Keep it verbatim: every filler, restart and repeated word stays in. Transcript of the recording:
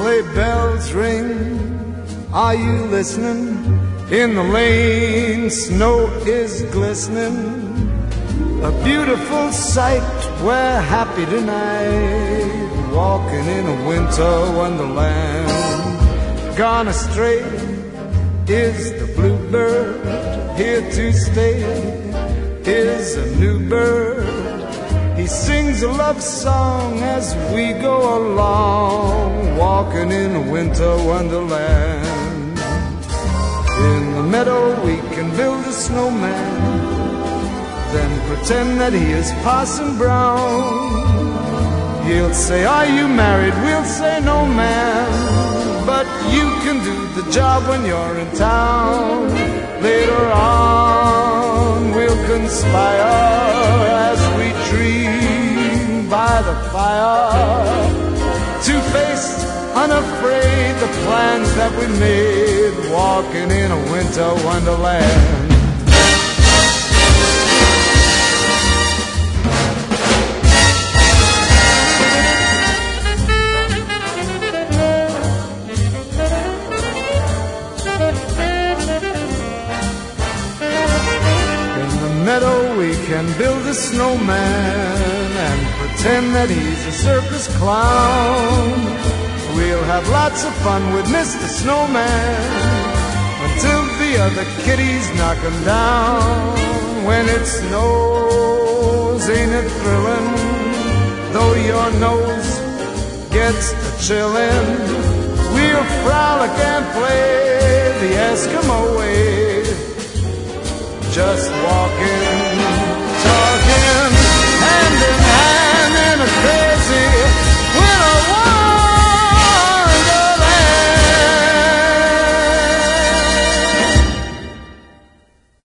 sleigh bells ring. Are you listening? In the lane, snow is glistening. A beautiful sight, we're happy tonight, walking in a winter wonderland. Gone astray is the bluebird, here to stay is a new bird. He sings a love song as we go along, walking in a winter wonderland. In the meadow we can build a snowman, then pretend that he is Parson Brown. He'll say, are you married? We'll say, no man, but you can do the job when you're in town. Later on we'll conspire as we dream by the fire, two-faced, unafraid, the plans that we made, walking in a winter wonderland. Meadow we can build a snowman and pretend that he's a circus clown. We'll have lots of fun with Mister Snowman until the other kitties knock him down. When it snows, ain't it thrilling? Though your nose gets a chillin', we'll frolic and play the Eskimo way, just walking